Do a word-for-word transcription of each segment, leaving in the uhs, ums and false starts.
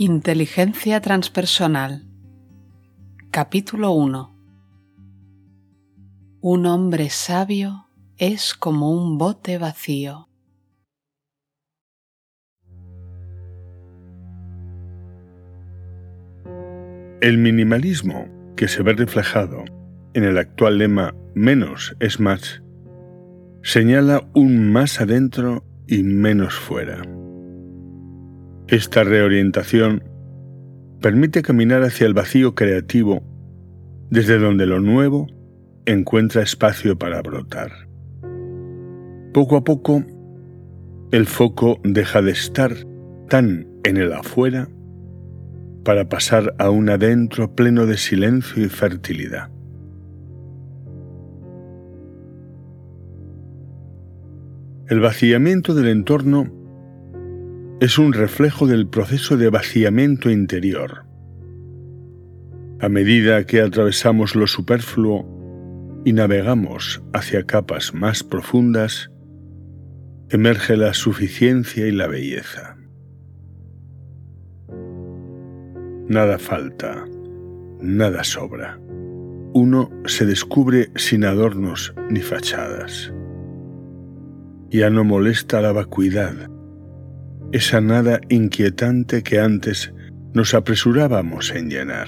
Inteligencia transpersonal. Capítulo uno. Un hombre sabio es como un bote vacío. El minimalismo, que se ve reflejado en el actual lema menos es más, señala un más adentro y menos fuera. Esta reorientación permite caminar hacia el vacío creativo, desde donde lo nuevo encuentra espacio para brotar. Poco a poco, el foco deja de estar tan en el afuera para pasar a un adentro pleno de silencio y fertilidad. El vaciamiento del entorno es un reflejo del proceso de vaciamiento interior. A medida que atravesamos lo superfluo y navegamos hacia capas más profundas, emerge la suficiencia y la belleza. Nada falta, nada sobra. Uno se descubre sin adornos ni fachadas. Ya no molesta la vacuidad, esa nada inquietante que antes nos apresurábamos en llenar.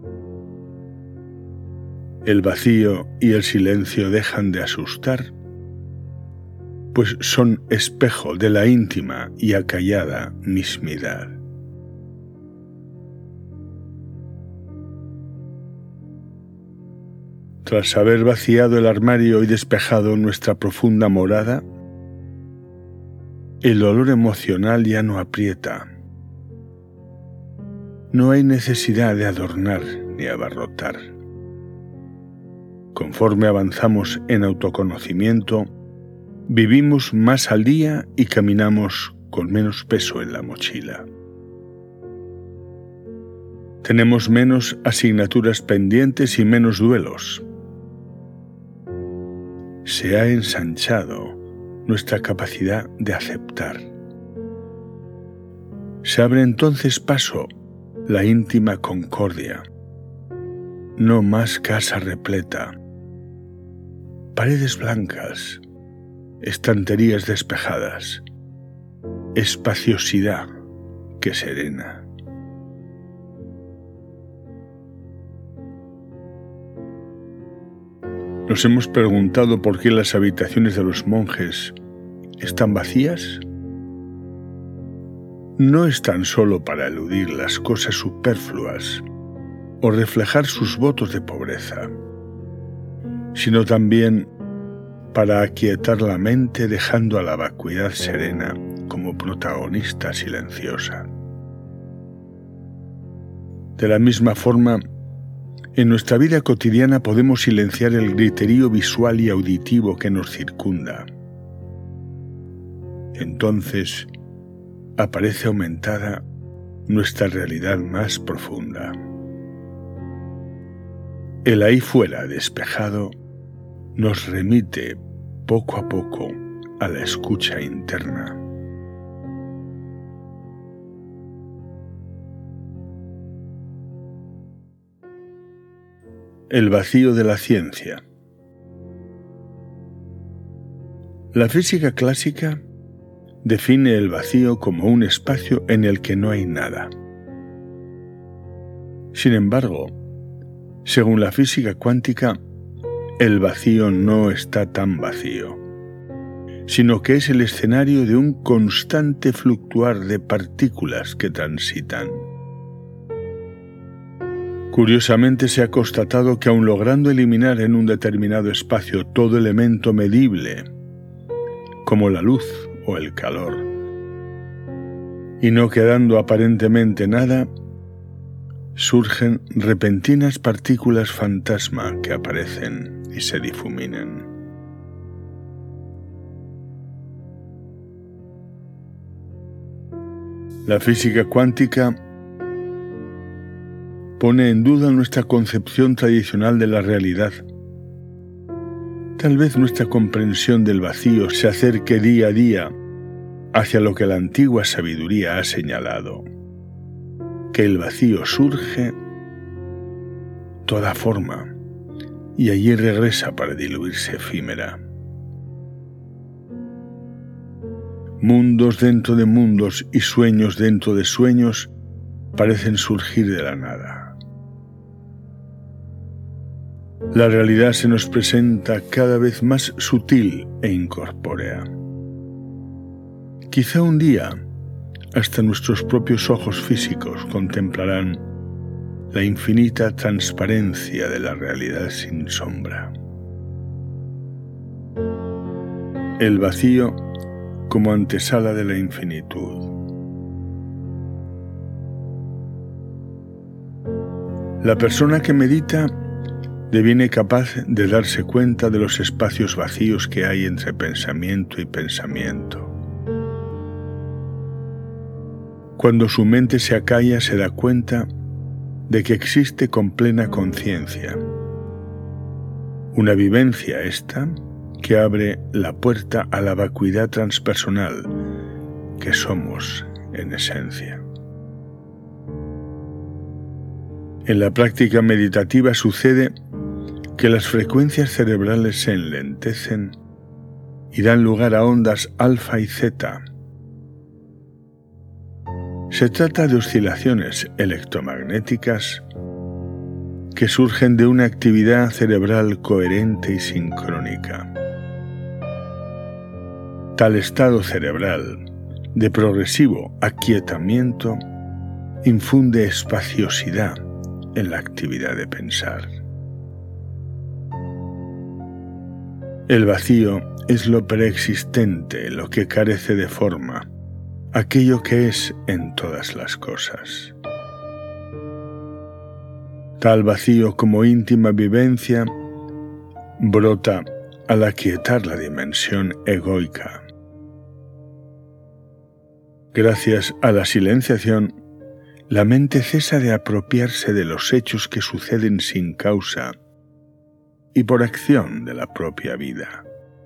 El vacío y el silencio dejan de asustar, pues son espejo de la íntima y acallada mismidad. Tras haber vaciado el armario y despejado nuestra profunda morada, el dolor emocional ya no aprieta. No hay necesidad de adornar ni abarrotar. Conforme avanzamos en autoconocimiento, vivimos más al día y caminamos con menos peso en la mochila. Tenemos menos asignaturas pendientes y menos duelos. Se ha ensanchado nuestra capacidad de aceptar. Se abre entonces paso la íntima concordia. No más casa repleta, paredes blancas, estanterías despejadas, espaciosidad que serena. ¿Nos hemos preguntado por qué las habitaciones de los monjes están vacías? No están solo para eludir las cosas superfluas o reflejar sus votos de pobreza, sino también para aquietar la mente dejando a la vacuidad serena como protagonista silenciosa. De la misma forma, en nuestra vida cotidiana podemos silenciar el griterío visual y auditivo que nos circunda. Entonces, aparece aumentada nuestra realidad más profunda. El ahí fuera despejado nos remite poco a poco a la escucha interna. El vacío de la ciencia. La física clásica define el vacío como un espacio en el que no hay nada. Sin embargo, según la física cuántica, el vacío no está tan vacío, sino que es el escenario de un constante fluctuar de partículas que transitan. Curiosamente se ha constatado que aun logrando eliminar en un determinado espacio todo elemento medible, como la luz o el calor, y no quedando aparentemente nada, surgen repentinas partículas fantasma que aparecen y se difuminan. La física cuántica pone en duda nuestra concepción tradicional de la realidad. Tal vez nuestra comprensión del vacío se acerque día a día hacia lo que la antigua sabiduría ha señalado. que el vacío surge, toda forma, y allí regresa para diluirse efímera. Mundos dentro de mundos y sueños dentro de sueños parecen surgir de la nada. La realidad se nos presenta cada vez más sutil e incorpórea. Quizá un día hasta nuestros propios ojos físicos contemplarán la infinita transparencia de la realidad sin sombra. El vacío como antesala de la infinitud. La persona que medita deviene capaz de darse cuenta de los espacios vacíos que hay entre pensamiento y pensamiento. Cuando su mente se acalla, se da cuenta de que existe con plena conciencia. Una vivencia esta que abre la puerta a la vacuidad transpersonal que somos en esencia. En la práctica meditativa sucede que las frecuencias cerebrales se enlentecen y dan lugar a ondas alfa y zeta. Se trata de oscilaciones electromagnéticas que surgen de una actividad cerebral coherente y sincrónica. Tal estado cerebral de progresivo aquietamiento infunde espaciosidad en la actividad de pensar. El vacío es lo preexistente, lo que carece de forma, aquello que es en todas las cosas. Tal vacío como íntima vivencia brota al aquietar la dimensión egoica. Gracias a la silenciación, la mente cesa de apropiarse de los hechos que suceden sin causa y por acción de la propia vida.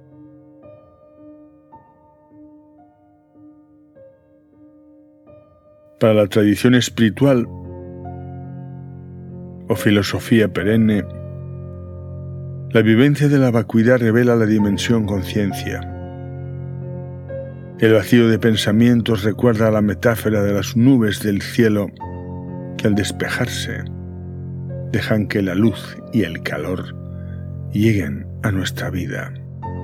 Para la tradición espiritual o filosofía perenne, la vivencia de la vacuidad revela la dimensión conciencia. El vacío de pensamientos recuerda la metáfora de las nubes del cielo que al despejarse dejan que la luz y el calor lleguen a nuestra vida.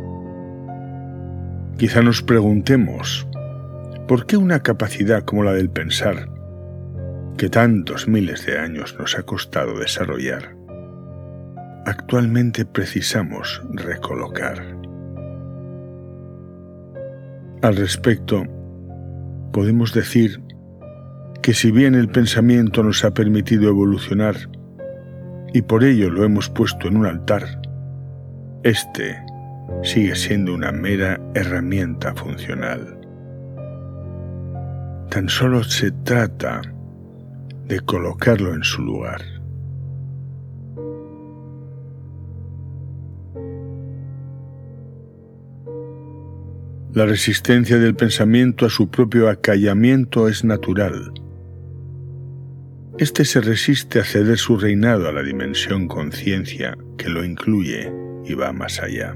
Quizá nos preguntemos, ¿por qué una capacidad como la del pensar, que tantos miles de años nos ha costado desarrollar, actualmente precisamos recolocar? Al respecto, podemos decir que si bien el pensamiento nos ha permitido evolucionar y por ello lo hemos puesto en un altar, este sigue siendo una mera herramienta funcional. Tan solo se trata de colocarlo en su lugar. La resistencia del pensamiento a su propio acallamiento es natural. Este se resiste a ceder su reinado a la dimensión conciencia que lo incluye y va más allá.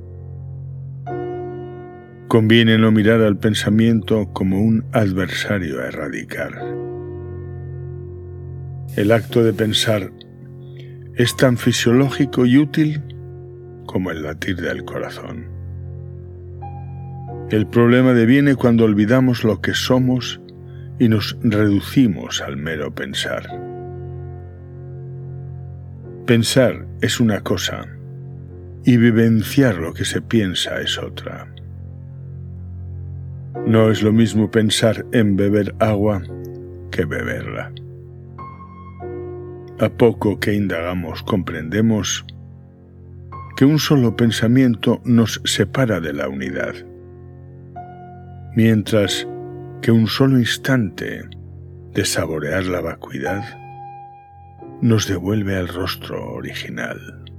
Conviene no mirar al pensamiento como un adversario a erradicar. El acto de pensar es tan fisiológico y útil como el latir del corazón. El problema deviene cuando olvidamos lo que somos y nos reducimos al mero pensar. Pensar es una cosa y vivenciar lo que se piensa es otra. No es lo mismo pensar en beber agua que beberla. A poco que indagamos comprendemos que un solo pensamiento nos separa de la unidad, mientras que un solo instante de saborear la vacuidad nos devuelve al rostro original.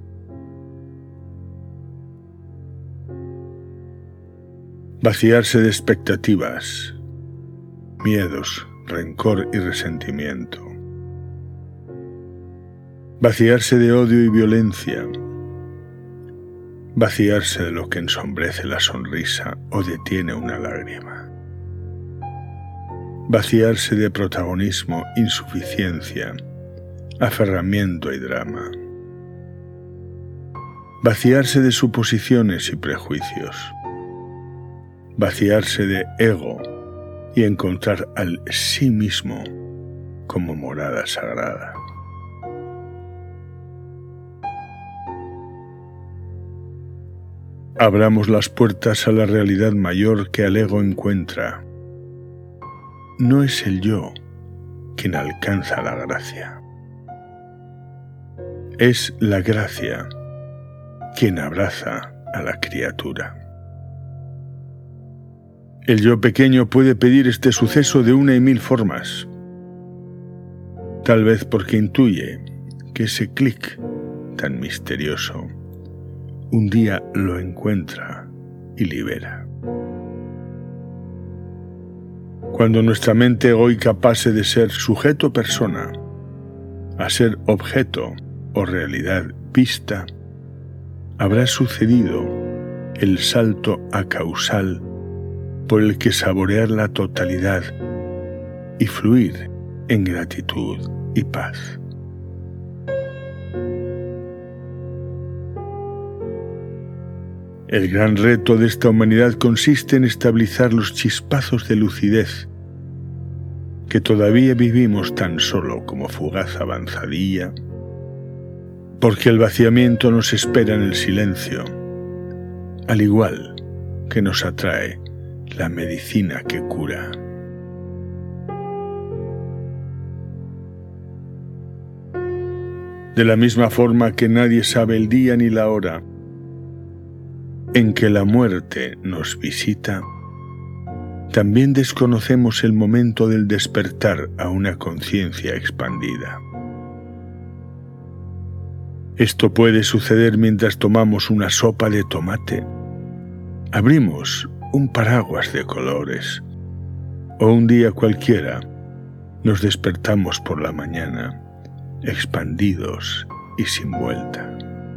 Vaciarse de expectativas, miedos, rencor y resentimiento. vaciarse de odio y violencia, vaciarse de lo que ensombrece la sonrisa o detiene una lágrima, vaciarse de protagonismo, insuficiencia, aferramiento y drama, vaciarse de suposiciones y prejuicios, vaciarse de ego y encontrar al sí mismo como morada sagrada. Abramos las puertas a la realidad mayor que al ego encuentra. No es el yo quien alcanza la gracia. Es la gracia quien abraza a la criatura. El yo pequeño puede pedir este suceso de una y mil formas, tal vez porque intuye que ese clic tan misterioso un día lo encuentra y libera. Cuando nuestra mente egoica pase de ser sujeto persona a ser objeto o realidad vista, habrá sucedido el salto a causal por el que saborear la totalidad y fluir en gratitud y paz. El gran reto de esta humanidad consiste en estabilizar los chispazos de lucidez que todavía vivimos tan solo como fugaz avanzadilla, porque el vaciamiento nos espera en el silencio, al igual que nos atrae la medicina que cura. De la misma forma que nadie sabe el día ni la hora en que la muerte nos visita, también desconocemos el momento del despertar a una conciencia expandida. Esto puede suceder mientras tomamos una sopa de tomate, abrimos un paraguas de colores, o un día cualquiera nos despertamos por la mañana, expandidos y sin vuelta.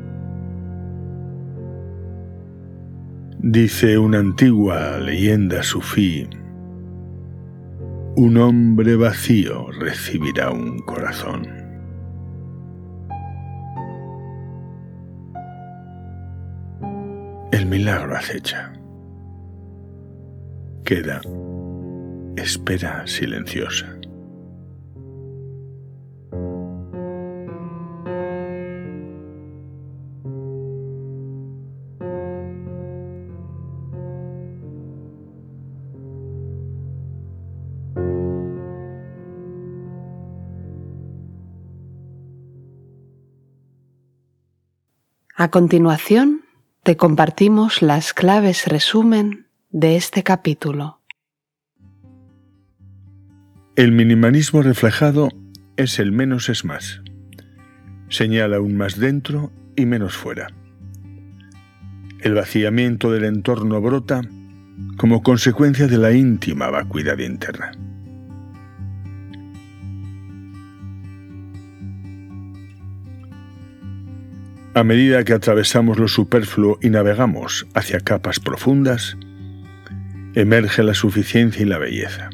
Dice una antigua leyenda sufí: un hombre vacío recibirá un corazón. El milagro acecha. Queda espera silenciosa. A continuación, te compartimos las claves resumen de este capítulo. El minimalismo reflejado es el menos es más. Señala un más dentro y menos fuera. El vaciamiento del entorno brota como consecuencia de la íntima vacuidad interna. A medida que atravesamos lo superfluo y navegamos hacia capas profundas, emerge la suficiencia y la belleza.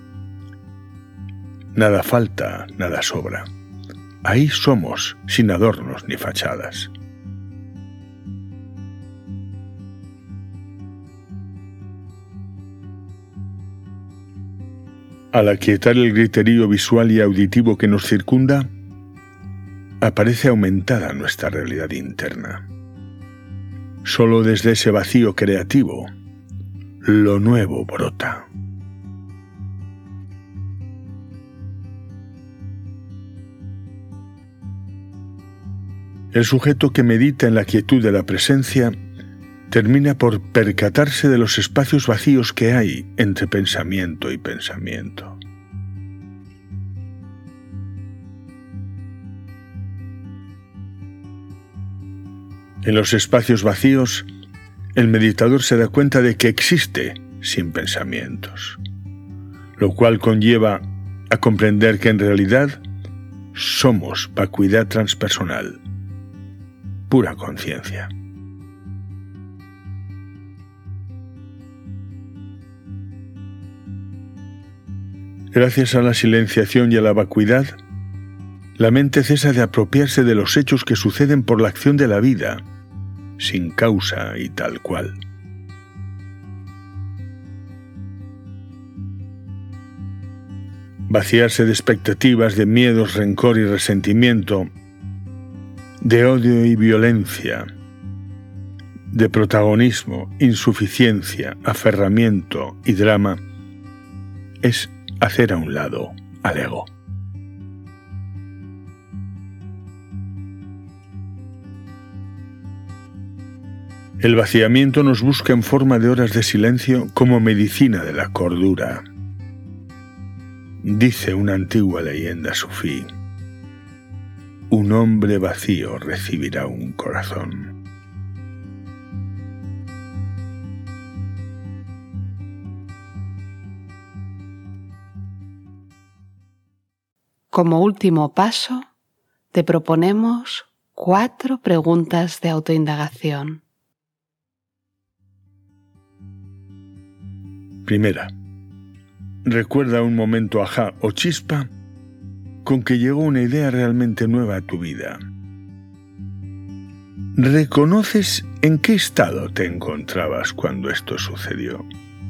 Nada falta, nada sobra. Ahí somos, sin adornos ni fachadas. Al aquietar el griterío visual y auditivo que nos circunda, aparece aumentada nuestra realidad interna. Solo desde ese vacío creativo, lo nuevo brota. El sujeto que medita en la quietud de la presencia termina por percatarse de los espacios vacíos que hay entre pensamiento y pensamiento. En los espacios vacíos, el meditador se da cuenta de que existe sin pensamientos, lo cual conlleva a comprender que en realidad somos vacuidad transpersonal, pura conciencia. Gracias a la silenciación y a la vacuidad, la mente cesa de apropiarse de los hechos que suceden por la acción de la vida, sin causa y tal cual. Vaciarse de expectativas, de miedos, rencor y resentimiento, de odio y violencia, de protagonismo, insuficiencia, aferramiento y drama, es hacer a un lado al ego. El vaciamiento nos busca en forma de horas de silencio como medicina de la cordura. Dice una antigua leyenda sufí: un hombre vacío recibirá un corazón. Como último paso, te proponemos cuatro preguntas de autoindagación. Primera. Recuerda un momento ajá o chispa con que llegó una idea realmente nueva a tu vida. ¿Reconoces en qué estado te encontrabas cuando esto sucedió?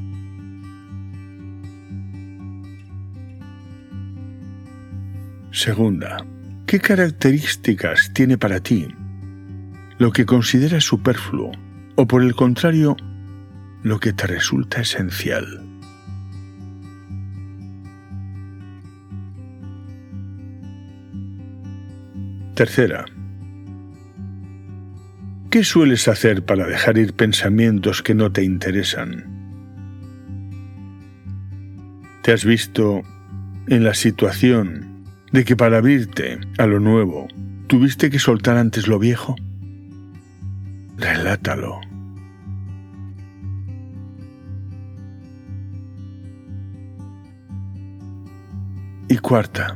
Segunda, ¿qué características tiene para ti lo que consideras superfluo o, por el contrario, lo que te resulta esencial? Tercera, ¿qué sueles hacer para dejar ir pensamientos que no te interesan? ¿Te has visto en la situación de que para abrirte a lo nuevo tuviste que soltar antes lo viejo? Relátalo. Y cuarta,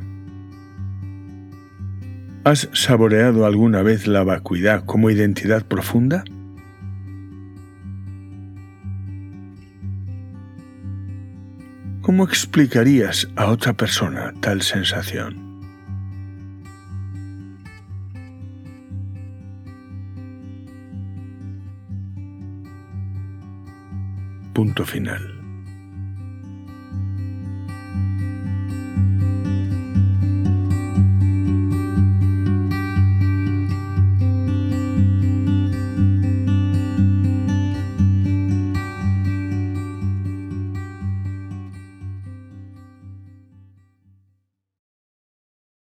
¿has saboreado alguna vez la vacuidad como identidad profunda? ¿Cómo explicarías a otra persona tal sensación? Punto final.